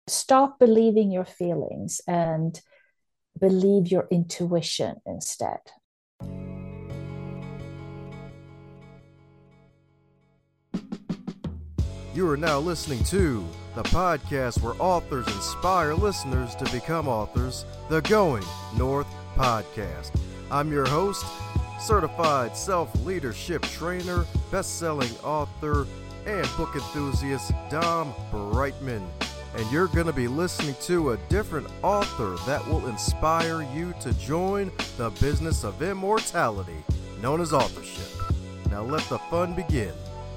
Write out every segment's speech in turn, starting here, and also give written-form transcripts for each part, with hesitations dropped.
Stop believing your feelings and believe your intuition instead. You are now listening to the podcast where authors inspire listeners to become authors, the Going North Podcast. I'm your host, certified self-leadership trainer, best-selling author, and book enthusiast, Dom Brightman. And you're going to be listening to a different author that will inspire you to join the business of immortality, known as authorship. Now let the fun begin.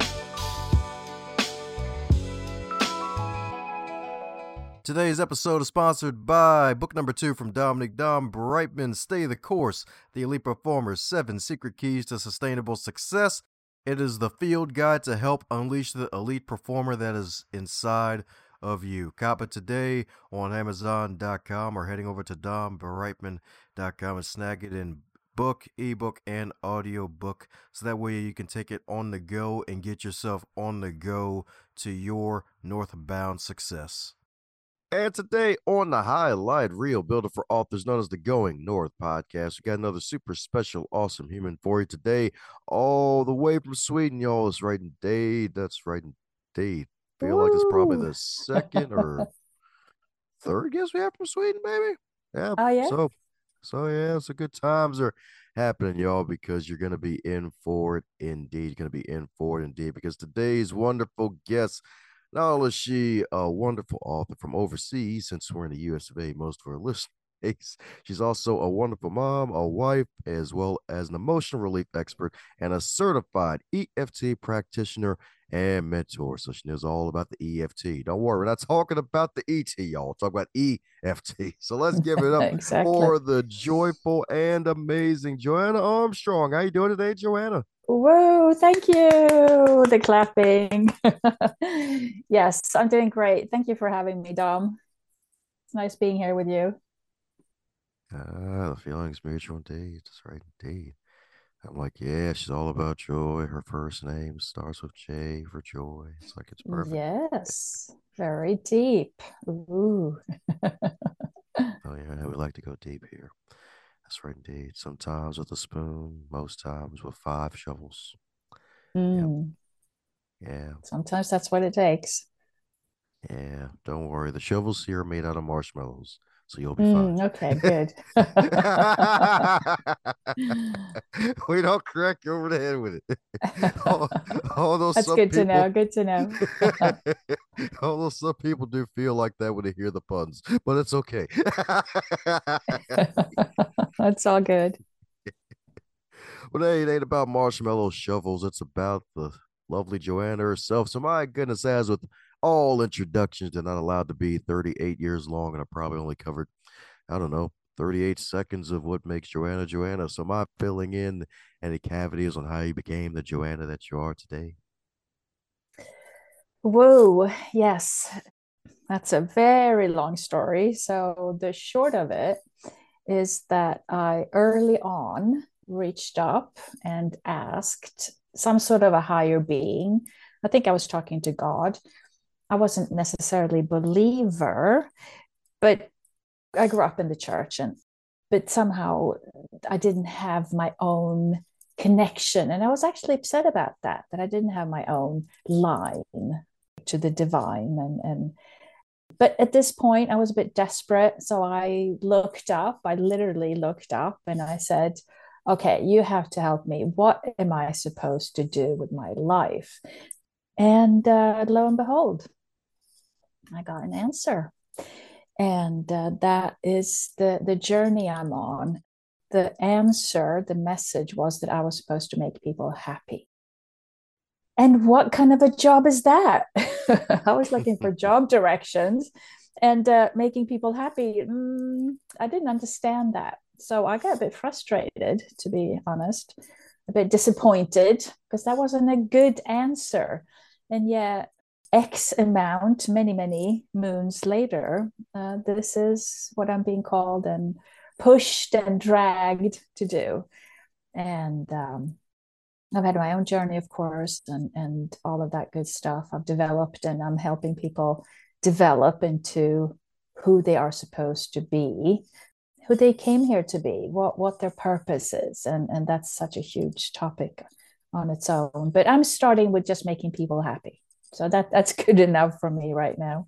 Today's episode is sponsored by book number 2 from Dominic Dom Brightman, Stay the Course, The Elite Performer's 7 Secret Keys to Sustainable Success. It is the field guide to help unleash the elite performer that is inside of you. Cop it today on Amazon.com or heading over to dombrightman.com and snag it in book, ebook, and audiobook, so that way you can take it on the go and get yourself on the go to your northbound success. And today on the Highlight Reel, builder for authors known as the Going North Podcast, we got another super special, awesome human for you today, all the way from Sweden, y'all. It's writing Dade. That's writing Dade. Feel like it's probably the second or third guest we have from Sweden, baby. Yeah. Oh, yeah. So yeah, so good times are happening, y'all, because you're gonna be in for it indeed. You're gonna be in for it indeed, because today's wonderful guest, not only is she a wonderful author from overseas, since we're in the US of A, most of our listeners, she's also a wonderful mom, a wife, as well as an emotional relief expert and a certified EFT practitioner and mentor. So she knows all about the EFT. Don't worry, we're not talking about the ET, y'all. Talk about EFT. So let's give it up Exactly. for the joyful and amazing Joanna Armstrong. How you doing today, Joanna? Whoa, thank you. The clapping. Yes, I'm doing great. Thank you for having me, Dom. It's nice being here with you. The feeling's mutual indeed. That's right, indeed. I'm like, yeah, she's all about joy. Her first name starts with J for joy. It's like it's perfect. Yes, very deep. Ooh. Oh yeah, we like to go deep here. That's right, indeed. Sometimes with a spoon, most times with 5 shovels. Yep. Mm, Yeah. sometimes that's what it takes. Yeah. Don't worry. The shovels here are made out of marshmallows, so you'll be fine. Okay, good. We don't crack you over the head with it. Al- Although That's some good to know. people, Good to know. although some people do feel like that when they hear the puns, but it's okay. That's all good. Well, it ain't about marshmallow shovels. It's about the lovely Joanna herself. So, my goodness, as with all introductions, they're not allowed to be 38 years long, and I probably only covered, I don't know, 38 seconds of what makes Joanna Joanna. So, am I filling in any cavities on how you became the Joanna that you are today? Whoa, yes, that's a very long story. So the short of it is that I early on reached up and asked some sort of a higher being. I think I was talking to God. I wasn't necessarily a believer, but I grew up in the church, and but somehow I didn't have my own connection. And I was actually upset about that, that I didn't have my own line to the divine. And but at this point I was a bit desperate. So I looked up, I literally looked up and I said, okay, you have to help me. What am I supposed to do with my life? And lo and behold, I got an answer. And that is the journey I'm on. The answer, the message was that I was supposed to make people happy. And what kind of a job is that? I was looking for job directions and making people happy. I didn't understand that. So I got a bit frustrated, to be honest, a bit disappointed because that wasn't a good answer. And yet, X amount, many, many moons later, this is what I'm being called and pushed and dragged to do. And I've had my own journey, of course, and all of that good stuff I've developed, and I'm helping people develop into who they are supposed to be, who they came here to be, what their purpose is. And that's such a huge topic on its own. But I'm starting with just making people happy. So that's good enough for me right now.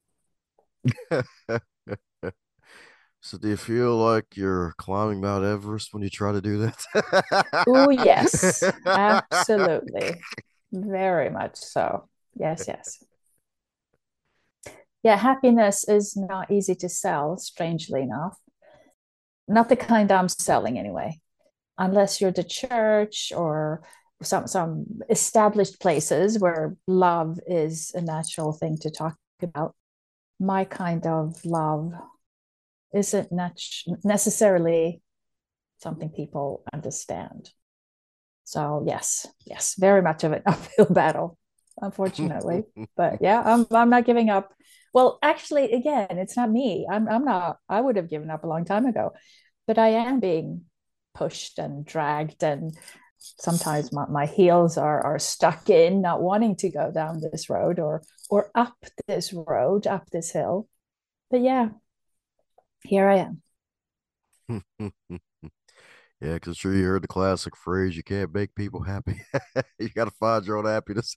So do you feel like you're climbing Mount Everest when you try to do Oh, yes, that? absolutely. Very much so. Yes, yes. Yeah, happiness is not easy to sell, strangely enough. Not the kind I'm selling anyway, unless you're the church or some established places where love is a natural thing to talk about. My kind of love isn't necessarily something people understand. So yes, very much of an uphill battle, unfortunately. But yeah, I'm not giving up. Well, actually, again, it's not me. I'm not. I would have given up a long time ago, but I am being pushed and dragged, and sometimes my heels are stuck in not wanting to go down this road or up this road, up this hill. But yeah, here I am. Yeah, because sure you heard the classic phrase, you can't make people happy. You got to find your own happiness.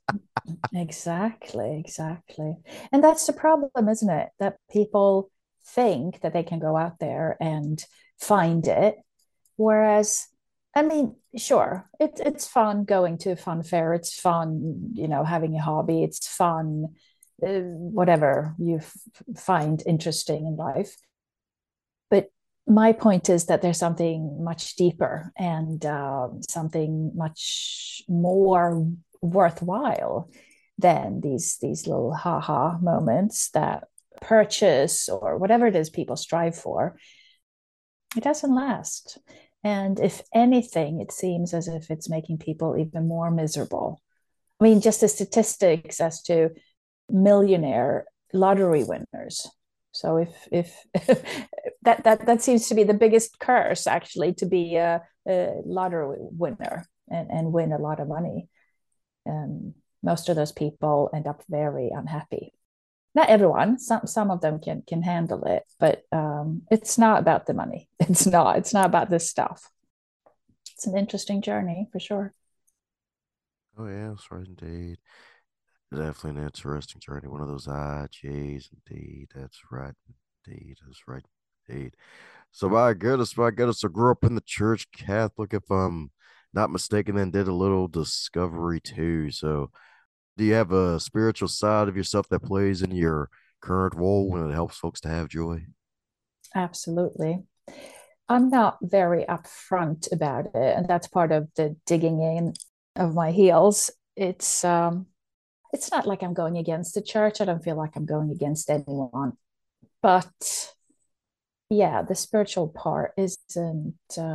Exactly. And that's the problem, isn't it? That people think that they can go out there and find it. Whereas, I mean, sure, it's fun going to a fun fair. It's fun, having a hobby. It's fun, whatever you find interesting in life. But my point is that there's something much deeper and something much more worthwhile than these little ha moments that purchase or whatever it is people strive for. It doesn't last. And if anything, it seems as if it's making people even more miserable. I mean, just the statistics as to millionaire lottery winners. So if that seems to be the biggest curse, actually, to be a lottery winner and win a lot of money. And most of those people end up very unhappy. Not everyone. Some of them can handle it, but it's not about the money. It's not. It's not about this stuff. It's an interesting journey for sure. Oh, yeah, that's right, indeed. Definitely an interesting journey. One of those IJs, indeed. That's right, indeed. That's right, indeed. So, my goodness, I grew up in the church Catholic, if I'm not mistaken, and did a little discovery too. So, do you have a spiritual side of yourself that plays in your current role when it helps folks to have joy? Absolutely. I'm not very upfront about it, and that's part of the digging in of my heels. It's not like I'm going against the church. I don't feel like I'm going against anyone. But yeah, the spiritual part isn't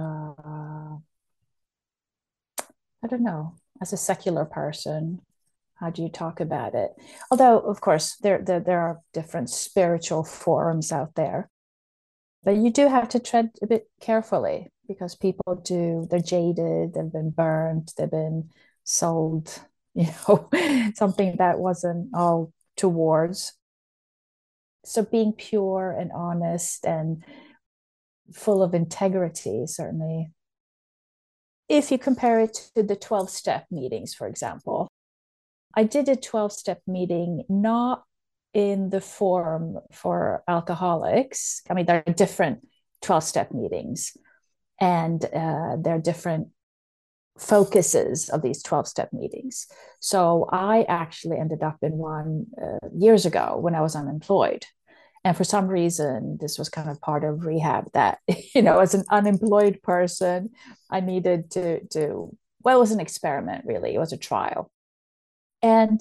I don't know, as a secular person, how do you talk about it? Although, of course, there are different spiritual forums out there. But you do have to tread a bit carefully because they're jaded, they've been burned, they've been sold, something that wasn't all towards. So being pure and honest and full of integrity, certainly. If you compare it to the 12 step meetings, for example, I did a 12-step meeting not in the forum for alcoholics. I mean, there are different 12-step meetings, and there are different focuses of these 12-step meetings. So I actually ended up in one years ago when I was unemployed. And for some reason, this was kind of part of rehab that, as an unemployed person, I needed well, it was an experiment, really. It was a trial. And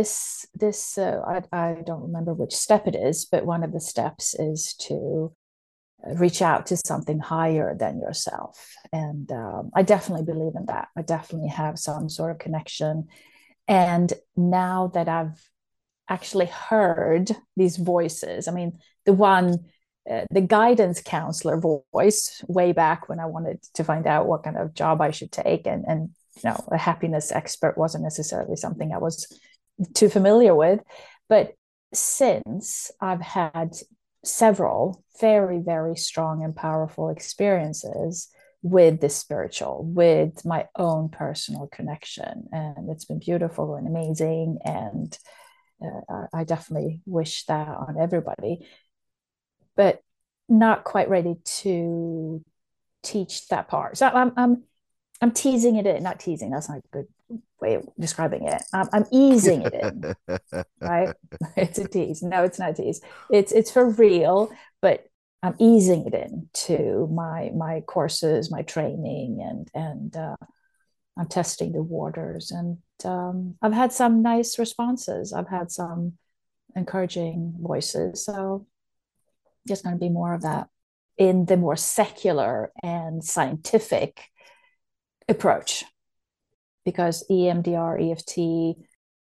I don't remember which step it is, but one of the steps is to reach out to something higher than yourself. And I definitely believe in that. I definitely have some sort of connection. And now that I've actually heard these voices, I mean, the guidance counselor voice way back when I wanted to find out what kind of job I should take, and a happiness expert wasn't necessarily something I was too familiar with, but since I've had several very, very strong and powerful experiences with the spiritual, with my own personal connection. And it's been beautiful and amazing. And I definitely wish that on everybody, but not quite ready to teach that part. So I'm teasing it in, not teasing. That's not a good way of describing it. I'm easing it in, right? It's a tease. No, it's not a tease. It's for real, but I'm easing it in to my courses, my training, and I'm testing the waters. And I've had some nice responses. I've had some encouraging voices. So there's going to be more of that in the more secular and scientific approach, because EMDR, EFT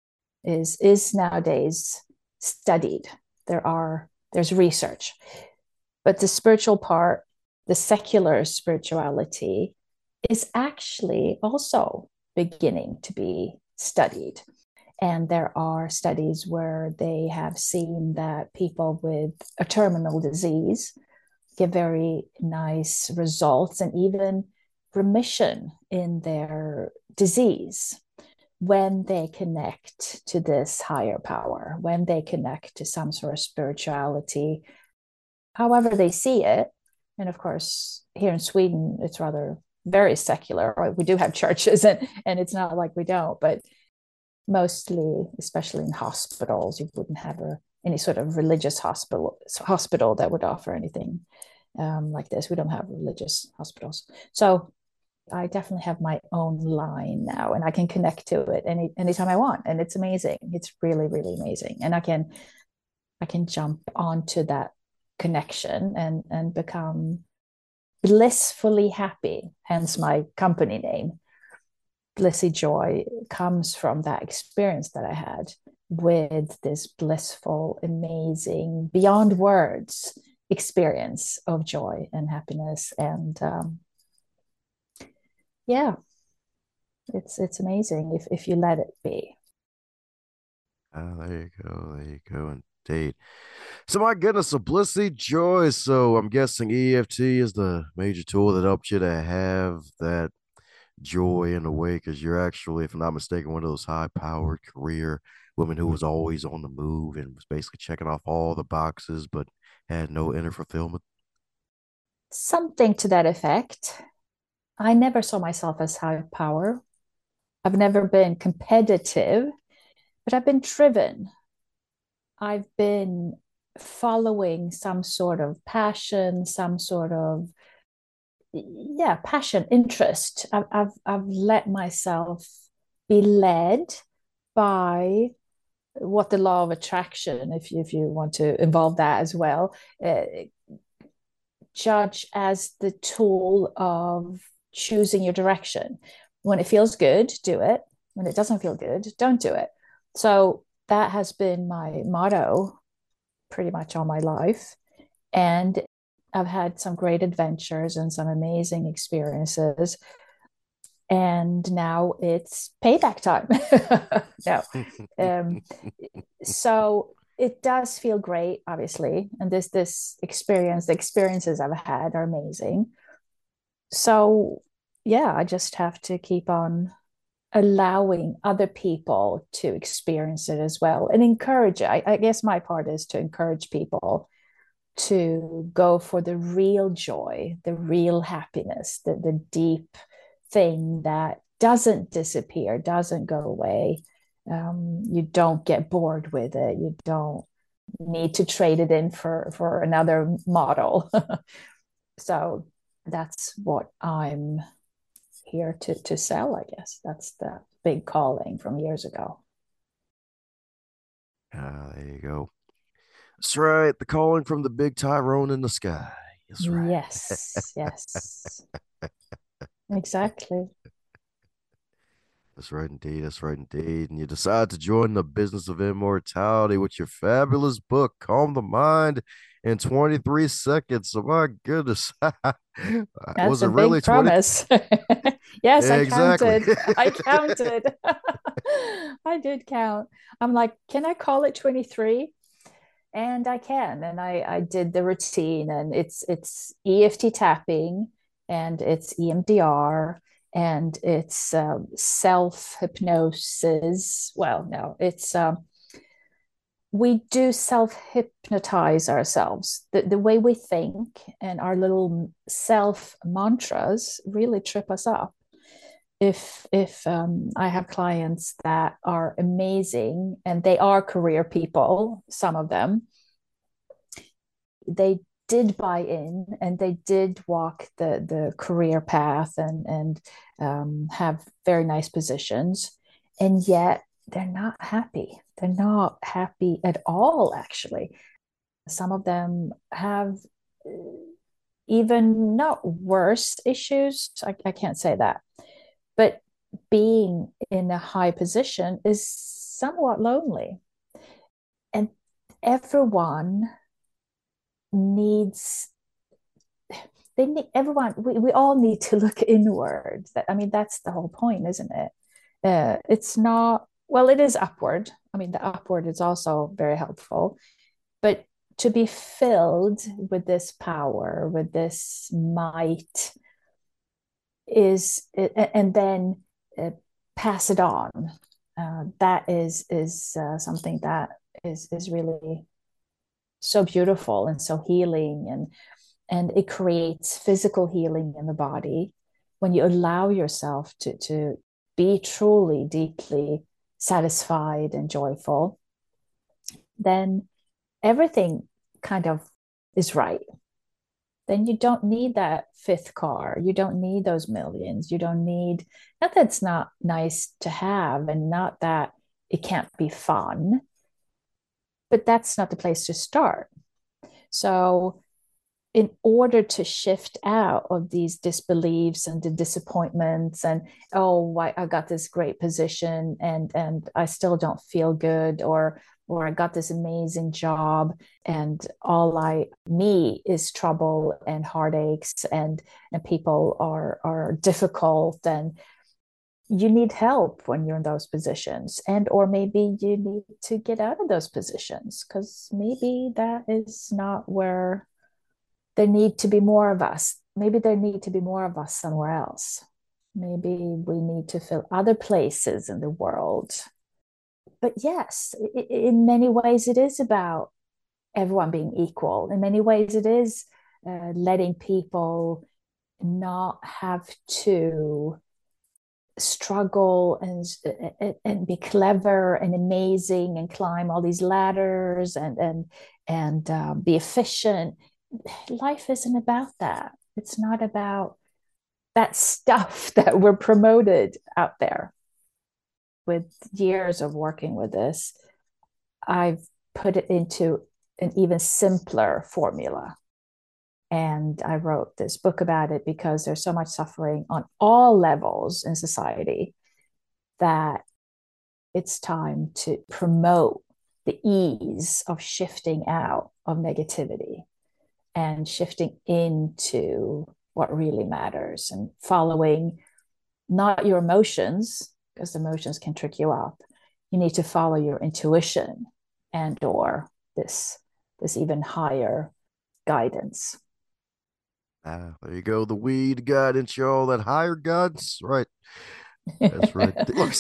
is nowadays studied. There's research, but the spiritual part, the secular spirituality, is actually also beginning to be studied. And there are studies where they have seen that people with a terminal disease get very nice results and even remission in their disease when they connect to this higher power, when they connect to some sort of spirituality, however they see it. And of course, here in Sweden, it's rather very secular. Right? We do have churches, and it's not like we don't, but mostly, especially in hospitals, you wouldn't have any sort of religious hospital that would offer anything like this. We don't have religious hospitals. So I definitely have my own line now, and I can connect to it anytime I want. And it's amazing. It's really, really amazing. And I can jump onto that connection and become blissfully happy, hence my company name. Blissy Joy comes from that experience that I had with this blissful, amazing, beyond words experience of joy and happiness. And yeah, it's amazing if you let it be. There you go. There you go. Indeed. So my goodness, so Blissy Joy. So I'm guessing EFT is the major tool that helped you to have that joy in a way, because you're actually, if I'm not mistaken, one of those high-powered career women who was always on the move and was basically checking off all the boxes, but had no inner fulfillment. Something to that effect. I never saw myself as high power. I've never been competitive, but I've been driven. I've been following some sort of passion, some sort of, yeah, passion, interest. I've let myself be led by what the law of attraction, if you want to involve that as well, judge as the tool of choosing your direction. When it feels good, do it. When it doesn't feel good, don't do it. So that has been my motto pretty much all my life. And I've had some great adventures and some amazing experiences. And now it's payback time. No. Um, so it does feel great, obviously. And this experience, the experiences I've had are amazing. So yeah, I just have to keep on allowing other people to experience it as well and encourage it. I guess my part is to encourage people to go for the real joy, the real happiness, the deep thing that doesn't disappear, doesn't go away. You don't get bored with it. You don't need to trade it in for another model. So that's what I'm here to sell, I guess. That's the big calling from years ago. There you go. That's right. The calling from the big Tyrone in the sky. That's right. Yes, yes, exactly. That's right, indeed. That's right, indeed. And you decide to join the business of immortality with your fabulous book, Calm the Mind in 23 Seconds. So, my goodness. That's Was it a really big 20? promise. Yes, I Exactly. counted. I counted. I did count. I'm like, can I call it 23? And I can. And I did the routine, and it's EFT tapping, and it's EMDR, and it's self hypnosis. Well, no, it's we do self hypnotize ourselves. The way we think and our little self mantras really trip us up. If I have clients that are amazing and they are career people, some of them, they did buy in and they did walk the career path and have very nice positions, and yet they're not happy. They're not happy at all, actually. Some of them have even not worse issues. I can't say that, but being in a high position is somewhat lonely. And everyone needs they need everyone we all need to look inward. That's the whole point, isn't it? It's not, well, it is upward. The upward is also very helpful, but to be filled with this power, with this might, is and then pass it on. That is something that is really so beautiful and so healing, and it creates physical healing in the body when you allow yourself to be truly deeply satisfied and joyful. Then everything kind of is right. Then you don't need that fifth car. You don't need those millions. You don't need, not that it's not nice to have and not that it can't be fun, but that's not the place to start. So, in order to shift out of these disbeliefs and the disappointments, and oh, I got this great position and I still don't feel good, or I got this amazing job and all I me is trouble and heartaches, and people are difficult, and you need help when you're in those positions, and or maybe you need to get out of those positions because maybe that is not where there need to be more of us. Maybe there need to be more of us somewhere else. Maybe we need to fill other places in the world. But yes, in many ways, it is about everyone being equal. In many ways, it is letting people not have to struggle and be clever and amazing and climb all these ladders and be efficient. Life isn't about that. It's not about that stuff that we're promoted out there. With years of working with this, I've put it into an even simpler formula. And I wrote this book about it because there's so much suffering on all levels in society that it's time to promote the ease of shifting out of negativity and shifting into what really matters and following not your emotions, because emotions can trick you up. You need to follow your intuition and or this even higher guidance. There you go. The weed guidance, y'all. That higher guidance, right? That's right.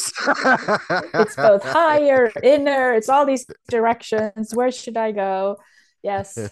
It's both higher, inner, it's all these directions. Where should I go? Yes.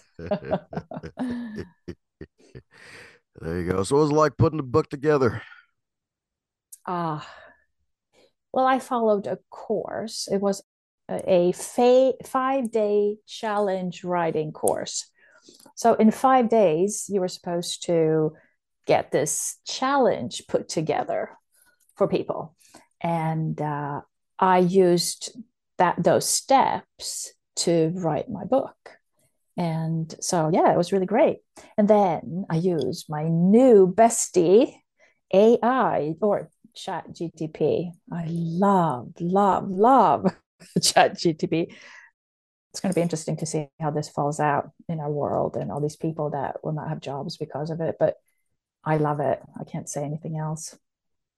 There you go. So it was like putting the book together. Ah, well, I followed a course. It was a 5-day challenge writing course. So in 5 days, you were supposed to get this challenge put together for people. And I used those steps to write my book. And so, yeah, it was really great. And then I used my new bestie, AI or Chat GTP. I love Chat GTP. It's going to be interesting to see how this falls out in our world and all these people that will not have jobs because of it. But I love it. I can't say anything else.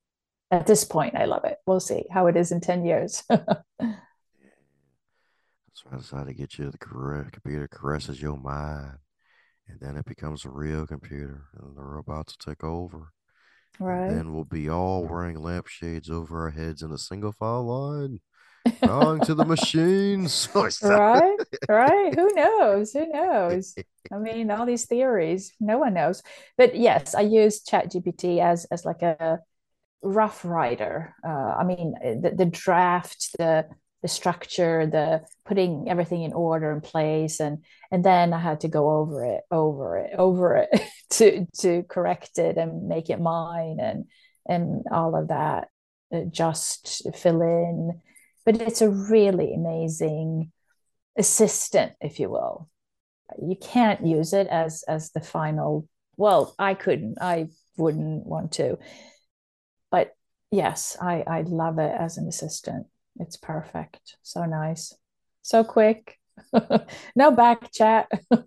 At this point, I love it. We'll see how it is in 10 years. So I decided to get you the correct computer caresses your mind, and then it becomes a real computer, and the robots will take over. And Right. then we'll be all wearing lampshades over our heads in a single file line, bowing to the machines. Right. Right. Who knows? Who knows? I mean, all these theories, no one knows. But yes, I use ChatGPT as like a rough writer. I mean, the draft, the structure, the putting everything in order and place, and then I had to go over it to correct it and make it mine and all of that. Just fill in. But it's a really amazing assistant, if you will. You can't use it as the final. Well, I couldn't. I wouldn't want to. But yes, I love it as an assistant. It's perfect. So nice. So quick. No back chat.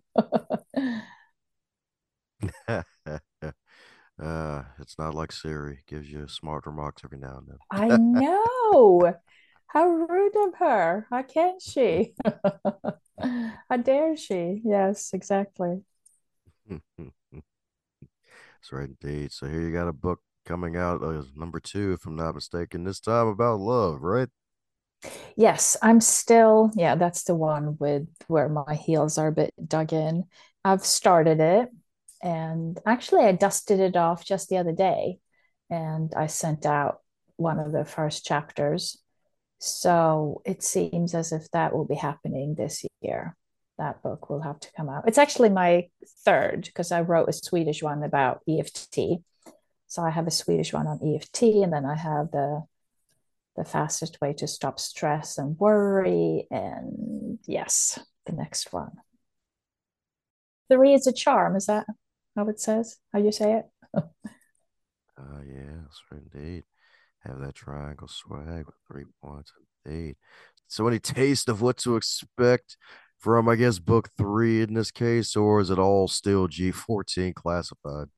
It's not like Siri gives you smart remarks every now I know. How rude of her. How can she? How dare she? Yes, exactly. and then. That's right, indeed. So here you got a book coming out, number two, if I'm not mistaken, this time about love, right? Yes, I'm still, yeah, that's the one with where my heels are a bit dug in. I've started it and actually I dusted it off just the other day and I sent out one of the first chapters. So it seems as if that will be happening this year. That book will have to come out. It's actually my third because I wrote a Swedish one about EFT. So I have a Swedish one on EFT, and then I have the fastest way to stop stress and worry. And yes, the next one. Three is a charm. Is that how it says? How you say it? Yeah, that's right, indeed. Have that triangle swag with 3 points, indeed. So, any taste of what to expect from, I guess, book three in this case, or is it all still G14 classified?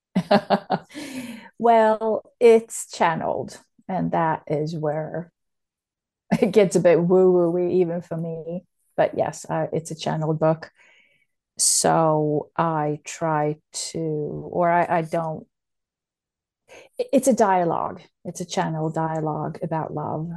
Well, it's channeled, and that is where it gets a bit woo woo even for me. But yes, it's a channeled book. So I try to, or I don't, it's a dialogue. It's a channel dialogue about love.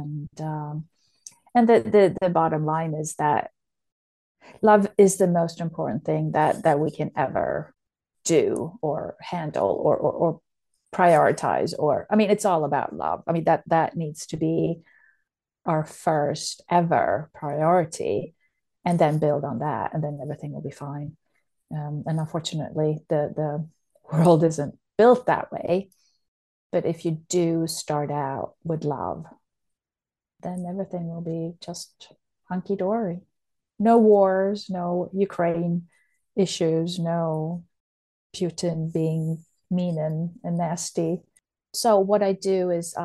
And the bottom line is that love is the most important thing that we can ever do or handle or prioritize. Or, I mean, it's all about love. I mean, that needs to be our first ever priority and then build on that and then everything will be fine. And unfortunately, the world isn't built that way. But if you do start out with love, then everything will be just hunky dory. No wars, no Ukraine issues, no Putin being mean and nasty. So what I do is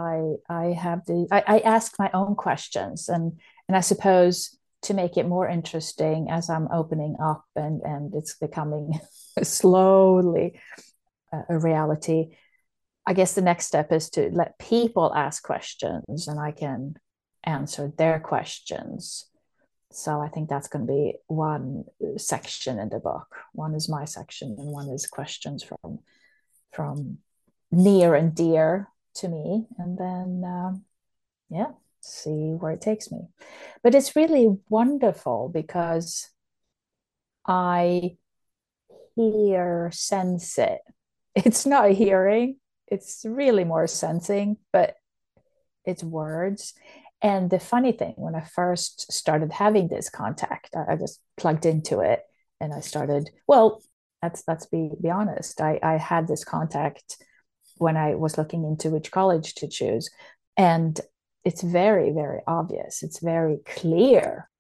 I ask my own questions and I suppose to make it more interesting as I'm opening up and it's becoming slowly a reality. I guess the next step is to let people ask questions and I can answer their questions. So I think that's going to be one section in the book. One is my section and one is questions from near and dear to me. And then yeah, see where it takes me. But it's really wonderful because I hear, sense it. It's not hearing, it's really more sensing, but it's words. And the funny thing, when I first started having this contact, I just plugged into it and I started, well, let's be honest. I had this contact when I was looking into which college to choose. And it's very, very obvious. It's very clear.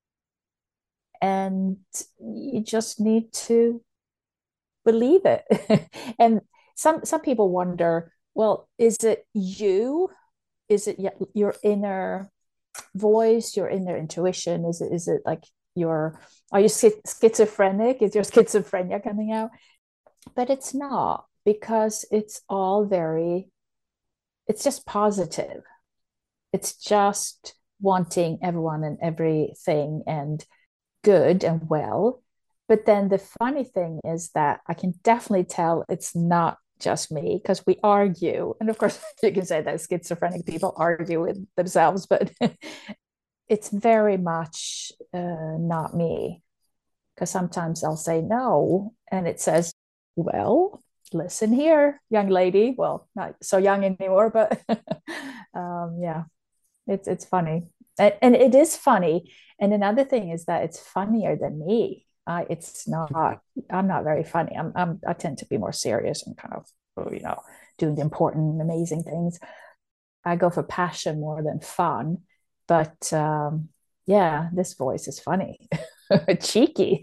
And you just need to believe it. And some people wonder, well, is it you? Is it your inner voice, your inner intuition? Is it like your are you schizophrenic? Is your schizophrenia coming out? But it's not because it's all very it's just positive. It's just wanting everyone and everything and good and well. But then the funny thing is that I can definitely tell it's not just me because we argue. And of course, you can say that schizophrenic people argue with themselves, but it's very much not me because sometimes I'll say no, and it says, well, listen here, young lady. Well, not so young anymore, but yeah, it's funny, and it is funny. And another thing is that it's funnier than me. It's not. I'm not very funny. I tend to be more serious and kind of, doing the important, amazing things. I go for passion more than fun. But yeah, this voice is funny, cheeky.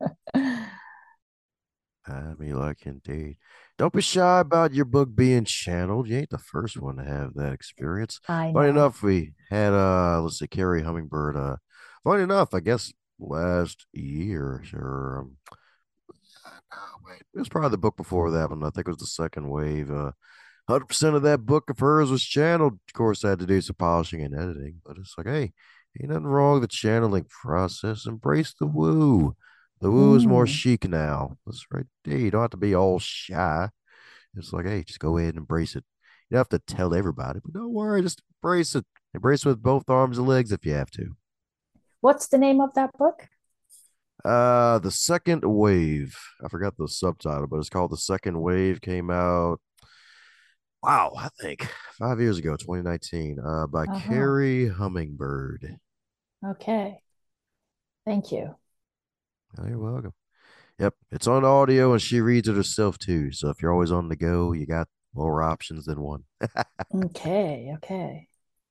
I mean, like indeed. Don't be shy about your book being channeled. You ain't the first one to have that experience. I Funny know. enough, we had let's see, Carrie Hummingbird. Funny enough, I guess last year or wait, it was probably the book before that one. I think it was the second wave. 100% of that book of hers was channeled. Of course, I had to do some polishing and editing, but it's like, hey, ain't nothing wrong with the channeling process. Embrace the woo. The woo is more Mm. chic now. That's right there. You don't have to be all shy. It's like, hey, just go ahead and embrace it. You don't have to tell everybody, but don't worry, just embrace it. Embrace it with both arms and legs if you have to. What's the name of that book? The second wave. I forgot the subtitle, but it's called The Second Wave. Came out, wow, I think 5 years ago, 2019, by Uh-huh. Carrie Hummingbird. Okay. Thank you. Oh, you're welcome. Yep, it's on audio and she reads it herself too. So if you're always on the go, you got more options than one. Okay. Okay.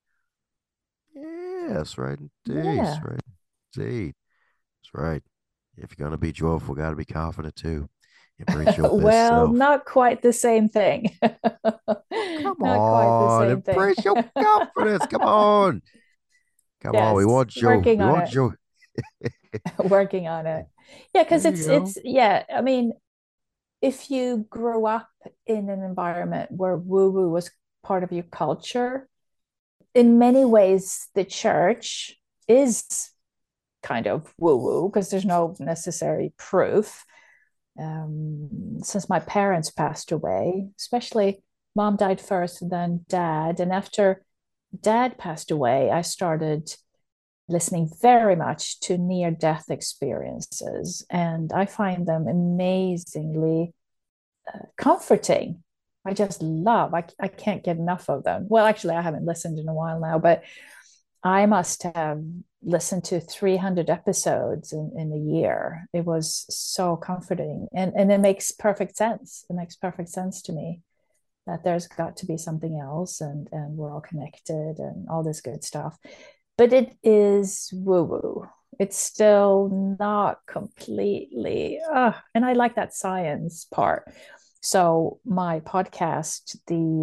Yes, right indeed. That's Yeah. right indeed. That's right. If you're gonna be joyful, gotta be confident too. Embrace your best Well, self. not quite the same thing. Come Not quite the on, same thing. embrace your confidence. Come on. Come on. We Yes, want Joe. working We on want it. Joe. Working on it. Yeah, because There you go. it's yeah, I mean, if you grow up in an environment where woo-woo was part of your culture, in many ways the church is kind of woo-woo because there's no necessary proof. Since my parents passed away, especially mom died first and then dad, and after dad passed away, I started listening very much to near death experiences, and I find them amazingly comforting. I just love, I can't get enough of them. Well, actually, I haven't listened in a while now, but I must have listened to 300 episodes in a year. It was so comforting. And it makes perfect sense. It makes perfect sense to me that there's got to be something else and we're all connected and all this good stuff. But it is woo woo. It's still not completely, and I like that science part. So my podcast,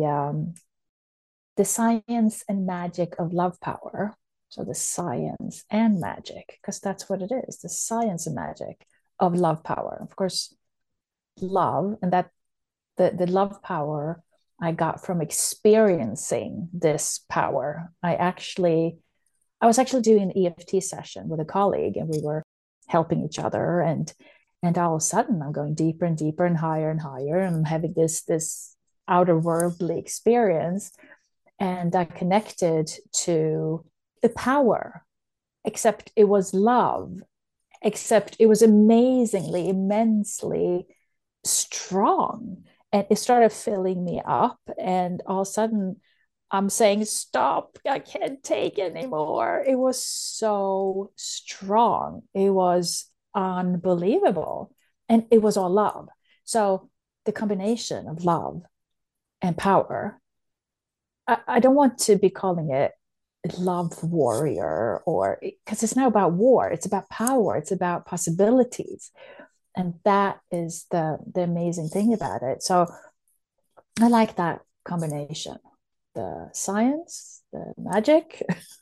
the science and magic of love power. So the science and magic, because that's what it is, the science and magic of love power. Of course, love, and that the love power I got from experiencing this power. I was actually doing an EFT session with a colleague, and we were helping each other, and all of a sudden I'm going deeper and deeper and higher, and I'm having this outer worldly experience, and I connected to the power, except it was love, except it was amazingly, immensely strong. And it started filling me up. And all of a sudden, I'm saying, stop, I can't take anymore. It was so strong. It was unbelievable. And it was all love. So the combination of love and power, I don't want to be calling it love warrior, or because it's not about war, it's about power, it's about possibilities. And that is the amazing thing about it. So I like that combination, the science, the magic,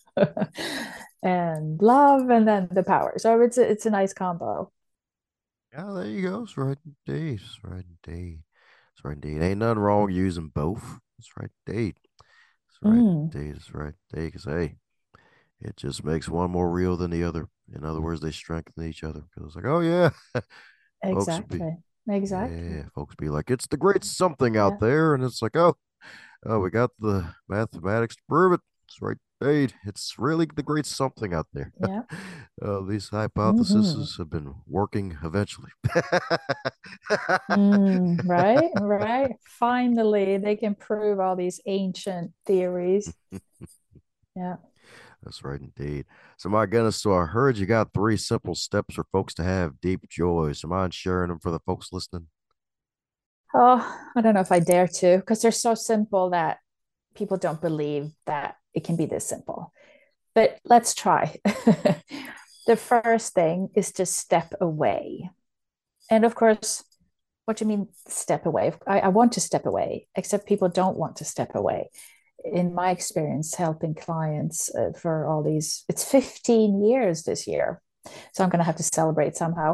and love, and then the power. So it's a nice combo. Yeah, there you go. It's right indeed. It's right indeed. It's right indeed. Ain't nothing wrong using both. It's right indeed. It's right Mm. indeed. It's right indeed. Because, hey, It just makes one more real than the other. In other words, they strengthen each other because it's like, oh yeah, folks would be, Exactly. Exactly. yeah, folks be like, it's the great something out Yeah. there, and it's like, oh, we got the mathematics to prove it. It's right. Hey, it's really the great something out there. Yeah. These Hmm. hypotheses have been working eventually. Right, right. Finally, they can prove all these ancient theories. Yeah. That's right, indeed. So, my goodness, so I heard you got 3 simple steps for folks to have deep joy. So, mind sharing them for the folks listening? Oh, I don't know if I dare to, because they're so simple that people don't believe that it can be this simple. But let's try. The first thing is to step away. And of course, what do you mean step away? I want to step away, except people don't want to step away. In my experience, helping clients for all these, it's 15 years this year. So I'm going to have to celebrate somehow.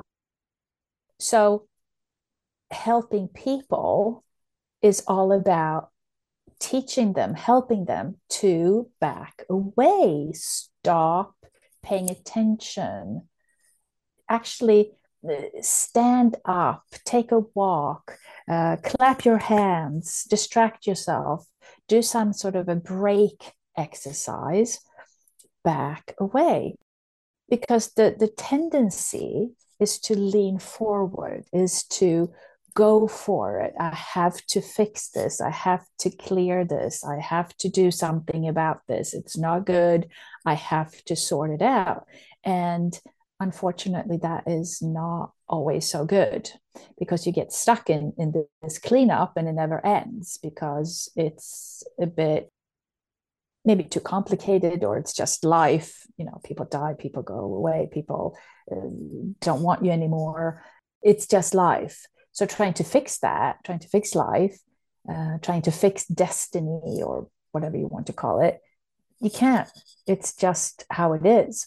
So helping people is all about teaching them, helping them to back away, stop paying attention, actually stand up, take a walk, clap your hands, distract yourself, do some sort of a break exercise, back away. Because the tendency is to lean forward, is to go for it. I have to fix this. I have to clear this. I have to do something about this. It's not good. I have to sort it out. And unfortunately, that is not always so good because you get stuck in this cleanup and it never ends because it's a bit maybe too complicated or it's just life. People die, people go away, people don't want you anymore. It's just life. So trying to fix that, trying to fix life, trying to fix destiny or whatever you want to call it, you can't. It's just how it is.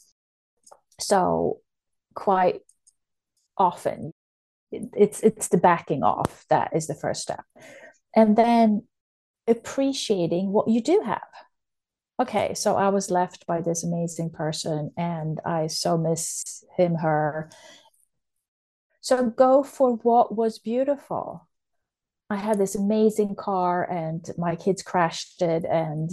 So quite often it's the backing off that is the first step, and then appreciating what you do have. Okay, so I was left by this amazing person and I so miss him, her. So go for what was beautiful. I had this amazing car and my kids crashed it, and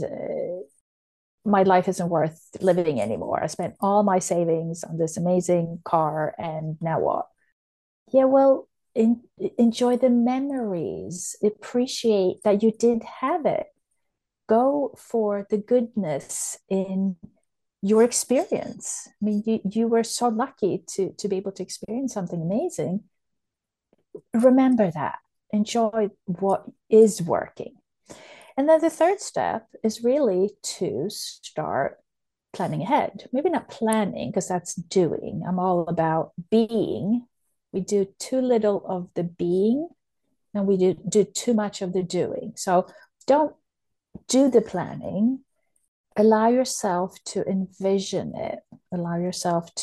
my life isn't worth living anymore. I spent all my savings on this amazing car, and now what? Yeah, well, enjoy the memories, appreciate that you did have it, go for the goodness in your experience. I mean, you were so lucky to be able to experience something amazing. Remember that. Enjoy what is working. And then the third step is really to start planning ahead. Maybe not planning, because that's doing. I'm all about being. We do too little of the being and we do too much of the doing. So don't do the planning, allow yourself to envision it, allow yourself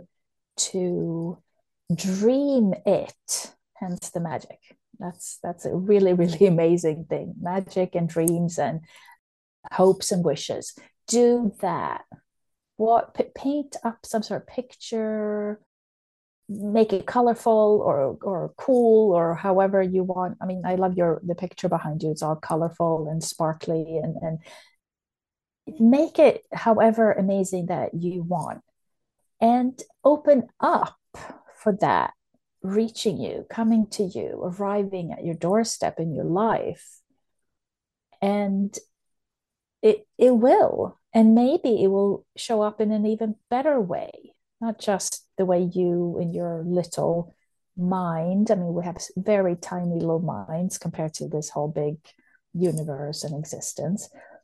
to dream it, hence the magic. That's a really really amazing thing. Magic and dreams and hopes and wishes, do that. Paint up some sort of picture, make it colorful or cool or however you want. I mean, I love the picture behind you. It's all colorful and sparkly, and make it however amazing that you want, and open up for that reaching you, coming to you, arriving at your doorstep in your life. And it will, and maybe it will show up in an even better way, not just the way you in your little mind. I mean, we have very tiny little minds compared to this whole big universe and existence.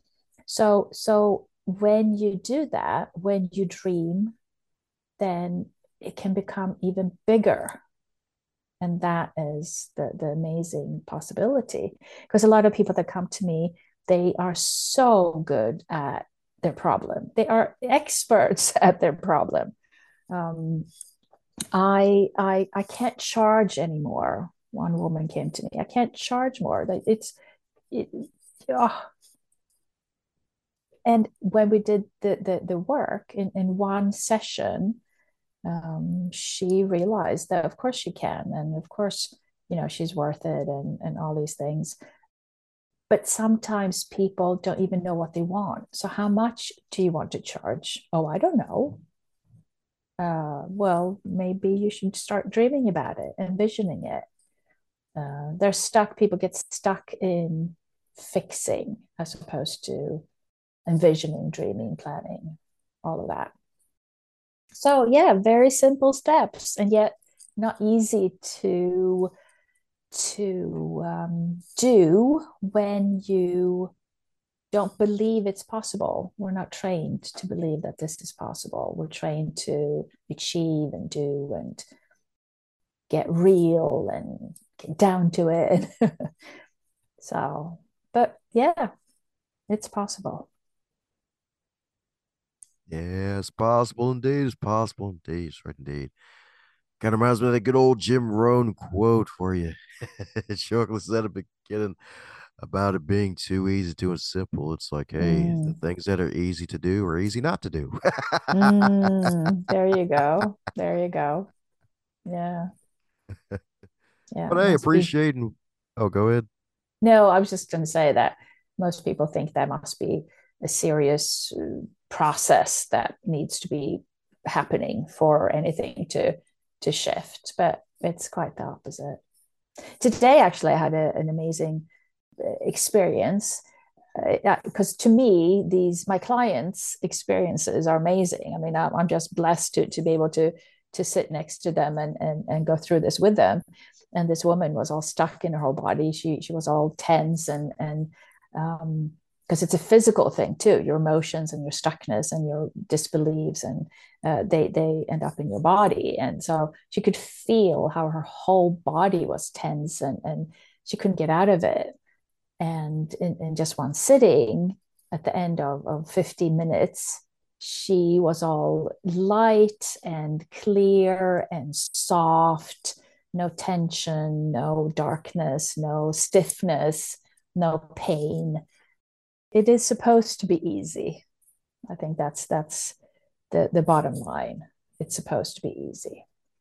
So when you do that, when you dream, then it can become even bigger. And that is the amazing possibility. Because a lot of people that come to me, they are so good at their problem. They are experts at their problem. Um, I can't charge anymore. One woman came to me. I can't charge more. It, oh, And when we did the work in one session, she realized that of course she can, and of course, she's worth it, and all these things. But sometimes people don't even know what they want. So how much do you want to charge? Oh, I don't know. Well, maybe you should start dreaming about it, envisioning it. They're stuck, people get stuck in fixing as opposed to envisioning, dreaming, planning, all of that. So yeah, very simple steps, and yet not easy to do when you don't believe it's possible. We're not trained to believe that this is possible. We're trained to achieve and do and get real and get down to it. So, but yeah, it's possible. Yeah, it's possible indeed. It's possible indeed. It's right indeed. Kind of reminds me of that good old Jim Rohn quote for you. Shockley said at the beginning about it being too easy, too simple. It's like, hey, the Mm. things that are easy to do are easy not to do. There you go. There you go. Yeah. Yeah. But It hey, must be. appreciating. Oh, go ahead. No, I was just going to say that most people think there must be a serious process that needs to be happening for anything to shift, but it's quite the opposite. Today, actually, I had an amazing experience because to me, these my clients' experiences are amazing. I mean, I'm just blessed to be able to sit next to them and go through this with them. And this woman was all stuck in her whole body. She was all tense and because it's a physical thing too. Your emotions and your stuckness and your disbeliefs and they end up in your body. And so she could feel how her whole body was tense and she couldn't get out of it. And in just one sitting, at the end of 15 minutes, she was all light and clear and soft, no tension, no darkness, no stiffness, no pain. It is supposed to be easy. I think that's the bottom line. It's supposed to be easy.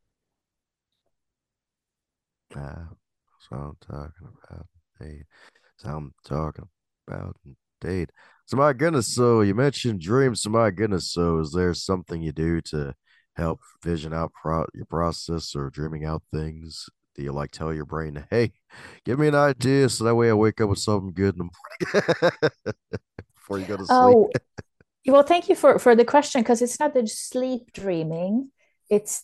Uh, so I'm talking about. Hey, so I'm talking about indeed. So my goodness, so you mentioned dreams. So my goodness, so is there something you do to help vision out your process or dreaming out things? Do you like tell your brain, hey, give me an idea so that way I wake up with something good in the morning before you go to sleep? Oh, well, thank you for the question because it's not the sleep dreaming, it's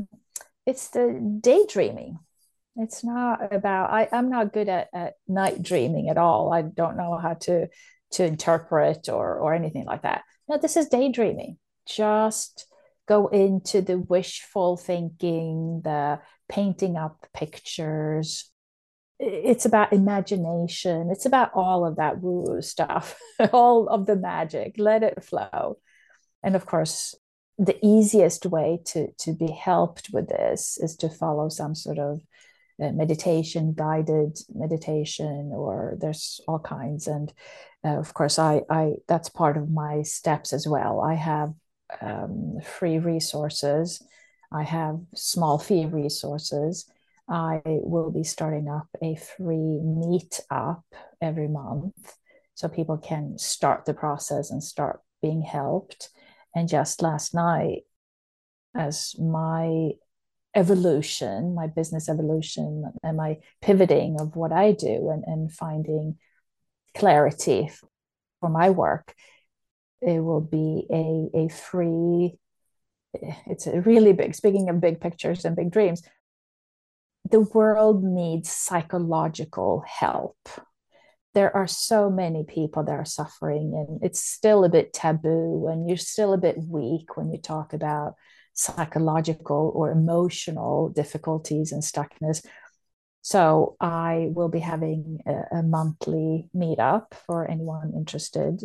the daydreaming. It's not about I'm not good at night dreaming at all. I don't know how to interpret or anything like that. No, this is daydreaming. Just go into the wishful thinking, the painting up pictures. It's about imagination. It's about all of that woo stuff, all of the magic. Let it flow. And of course, the easiest way to be helped with this is to follow some sort of meditation, guided meditation, or there's all kinds. And of course, I that's part of my steps as well. I have free resources. I have small fee resources. I will be starting up a free meet up every month so people can start the process and start being helped. And just last night, as my evolution, my business evolution, and my pivoting of what I do and finding clarity for my work, it will be a free, it's a really big, speaking of big pictures and big dreams, the world needs psychological help. There are so many people that are suffering, and it's still a bit taboo, and you're still a bit weak when you talk about psychological or emotional difficulties and stuckness. So I will be having a monthly meetup for anyone interested,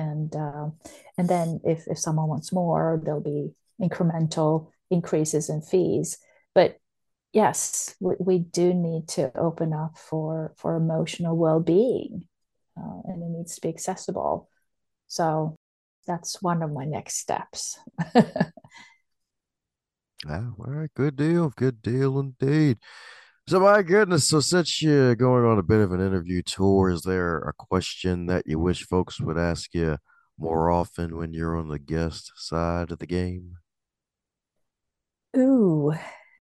and then if someone wants more, there'll be incremental increases in fees. But yes, we do need to open up for emotional well being, and it needs to be accessible. So that's one of my next steps. Ah, all right, good deal indeed. So, my goodness, so since you're going on a bit of an interview tour, is there a question that you wish folks would ask you more often when you're on the guest side of the game? Ooh,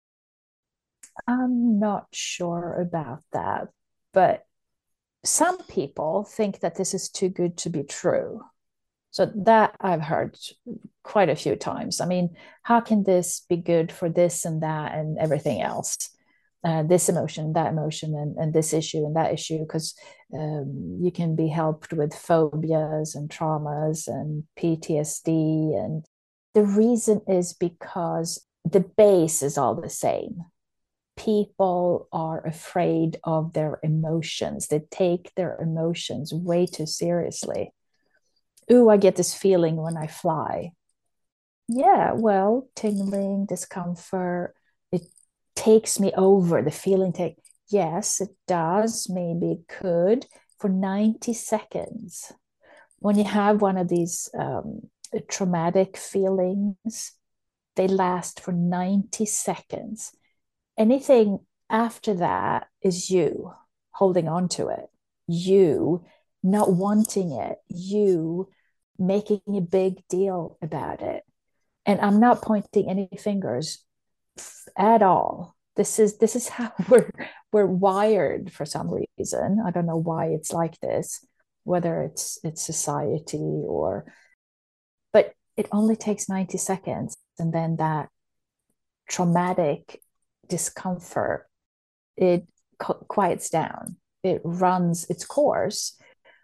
I'm not sure about that, but some people think that this is too good to be true. So that I've heard quite a few times. I mean, how can this be good for this and that and everything else? This emotion, that emotion, and this issue and that issue, because you can be helped with phobias and traumas and PTSD. And the reason is because the base is all the same. People are afraid of their emotions, they take their emotions way too seriously. Ooh, I get this feeling when I fly. Yeah, well, tingling, discomfort, it takes me over. The feeling take, yes, it does. Maybe it could for 90 seconds. When you have one of these traumatic feelings, they last for 90 seconds. Anything after that is you holding on to it, you not wanting it, you making a big deal about it. And I'm not pointing any fingers at all. This is how we're wired for some reason. I don't know why it's like this, whether it's society or, but it only takes 90 seconds, and then that traumatic discomfort, it quiets down, it runs its course,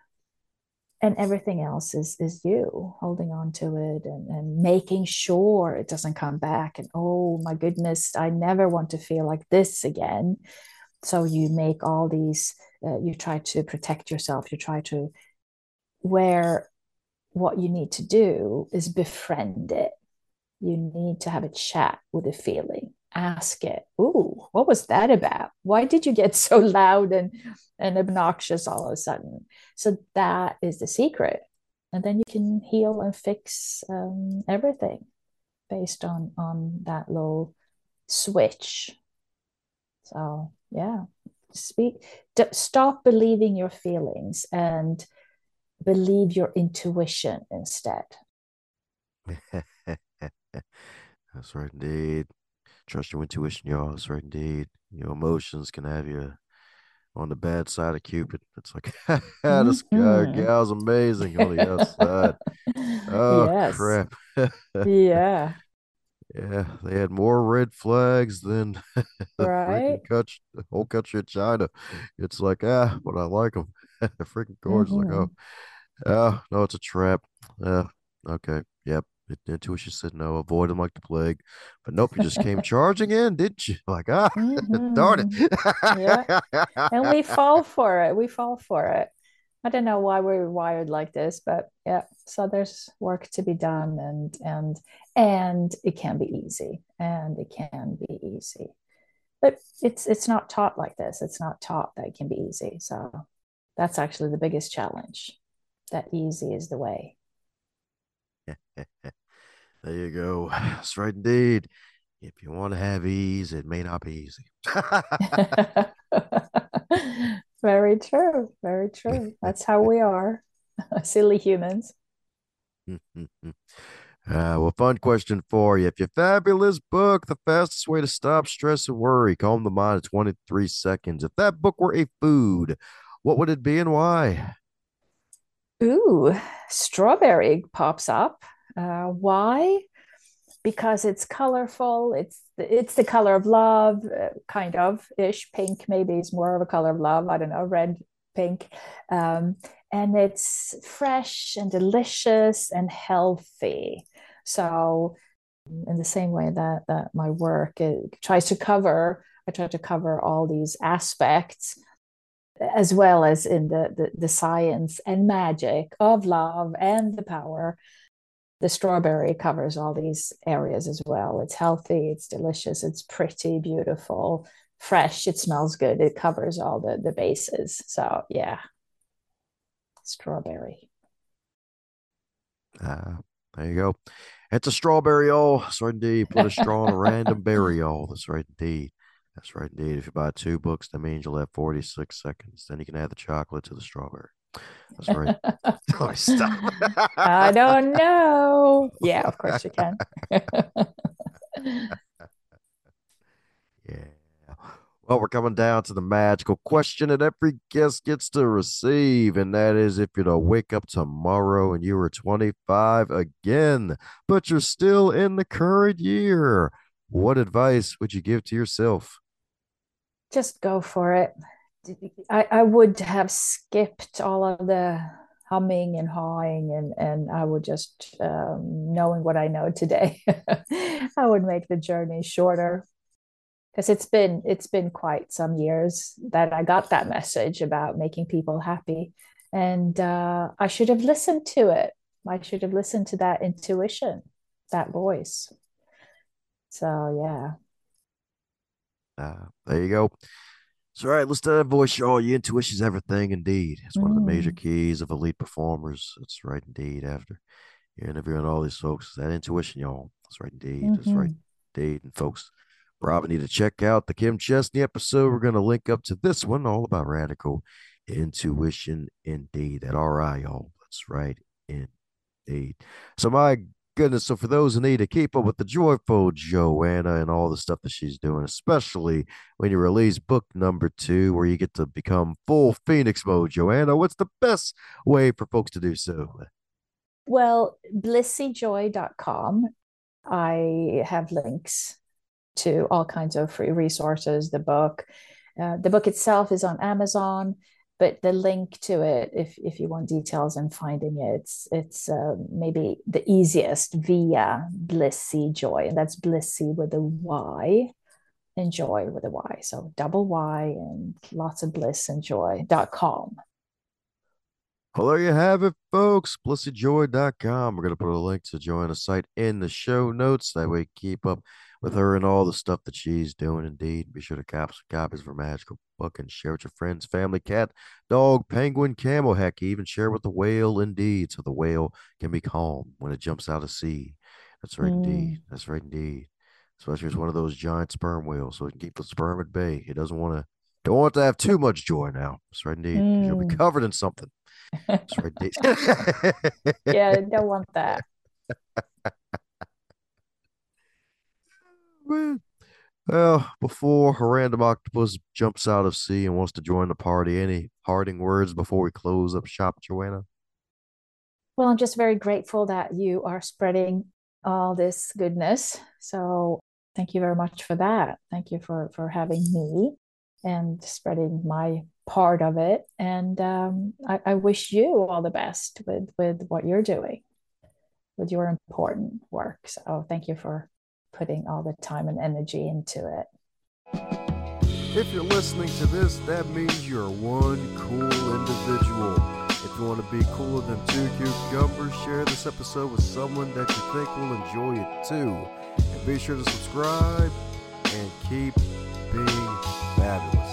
and everything else is you holding on to it and making sure it doesn't come back. And oh my goodness, I never want to feel like this again. So you make all these, you try to protect yourself, you try to, where what you need to do is befriend it. You need to have a chat with the feeling. Ask it, ooh, what was that about? Why did you get so loud and obnoxious all of a sudden? So that is the secret. And then you can heal and fix everything based on that little switch. So yeah, speak. Stop believing your feelings and believe your intuition instead. That's right, indeed. Trust your intuition, y'all. That's right, indeed. Your emotions can have you on the bad side of Cupid. It's like, this guy, Mm-hmm. gal's amazing on the outside. Oh, Yes. crap. Yeah. Yeah, they had more red flags than the Right. the whole country of China. It's like, but I like them. They're freaking gorgeous. Like, Mm-hmm. oh, no, it's a trap. Uh, okay, yep. Intuition said no, avoid them like the plague. But nope, you just came charging in, didn't you? Like, darn Mm-hmm. Yeah. it. And we fall for it. We fall for it. I don't know why we're wired like this, but yeah. So there's work to be done, and it can be easy. And it can be easy. But it's not taught like this. It's not taught that it can be easy. So that's actually the biggest challenge. That easy is the way. There you go. That's right, indeed. If you want to have ease, it may not be easy. Very true. Very true. That's how we are, silly humans. Well, fun question for you. If your fabulous book, The Fastest Way to Stop Stress and Worry, calm the mind in 23 seconds. If that book were a food, what would it be and why? Ooh, strawberry pops up. Why? Because it's colorful. It's the color of love, kind of ish. Pink maybe is more of a color of love. I don't know, red, pink, um, and it's fresh and delicious and healthy. So, in the same way that my work tries to cover, I try to cover all these aspects as well as in the science and magic of love and the power. The strawberry covers all these areas as well. It's healthy, it's delicious, it's pretty, beautiful, fresh, it smells good. It covers all the bases. So yeah, strawberry. There you go. It's a strawberry all. That's right indeed. Put a straw on a random berry all. That's right indeed. That's right indeed. If you buy 2 books, that means you'll have 46 seconds. Then you can add the chocolate to the strawberry. That's right. Let me stop. I don't know. Yeah, of course you can. Yeah. Well, we're coming down to the magical question that every guest gets to receive, and that is if you're to wake up tomorrow and you were 25 again, but you're still in the current year, what advice would you give to yourself? Just go for it. I would have skipped all of the humming and hawing, and I would just, knowing what I know today, I would make the journey shorter, because it's been quite some years that I got that message about making people happy, and I should have listened to it. I should have listened to that intuition, that voice. So yeah. There you go. So, all right, let's do that voice, y'all. Your intuition's everything, indeed. It's one of the major Mm. keys of elite performers. That's right, indeed. After you're interviewing all these folks, that intuition, y'all. That's right, indeed. That's right, Hmm. indeed. And folks, probably need to check out the Kim Chesney episode. We're going to link up to this one, all about radical intuition, indeed. That RI, y'all. That's right, indeed. So, my goodness. So, for those who need to keep up with the joyful Joanna and all the stuff that she's doing, especially when you release book number 2, where you get to become full Phoenix mode, Joanna, what's the best way for folks to do so? Well, blissyjoy.com. I have links to all kinds of free resources. The book itself is on Amazon, but the link to it, if you want details and finding it, it's maybe the easiest via Blissy Joy, and that's Blissy with a Y and Joy with a Y. So double Y and lots of bliss and joy.com. Well, there you have it, folks. BlissyJoy.com. We're going to put a link to Joanna's site in the show notes. That way, keep up with her and all the stuff that she's doing. Indeed, be sure to cop some copies of her magical book and share with your friends, family, cat, dog, penguin, camel, heck, even share with the whale, indeed, so the whale can be calm when it jumps out of sea. That's right, indeed. Mm. That's right, indeed. Especially if it's one of those giant sperm whales, so it can keep the sperm at bay. It doesn't want to, don't want to have too much joy now. That's right, indeed, because you'll be Mm. covered in something. That's right. Yeah, I don't want that. Man. Well, before a random octopus jumps out of sea and wants to join the party, any parting words before we close up shop, Joanna? Well, I'm just very grateful that you are spreading all this goodness. So thank you very much for that. Thank you for having me and spreading my part of it. And I wish you all the best with what you're doing, with your important work. So thank you for putting all the time and energy into it. If you're listening to this, that means you're one cool individual. If you want to be cooler than 2 cucumbers, share this episode with someone that you think will enjoy it too. And be sure to subscribe and keep being fabulous.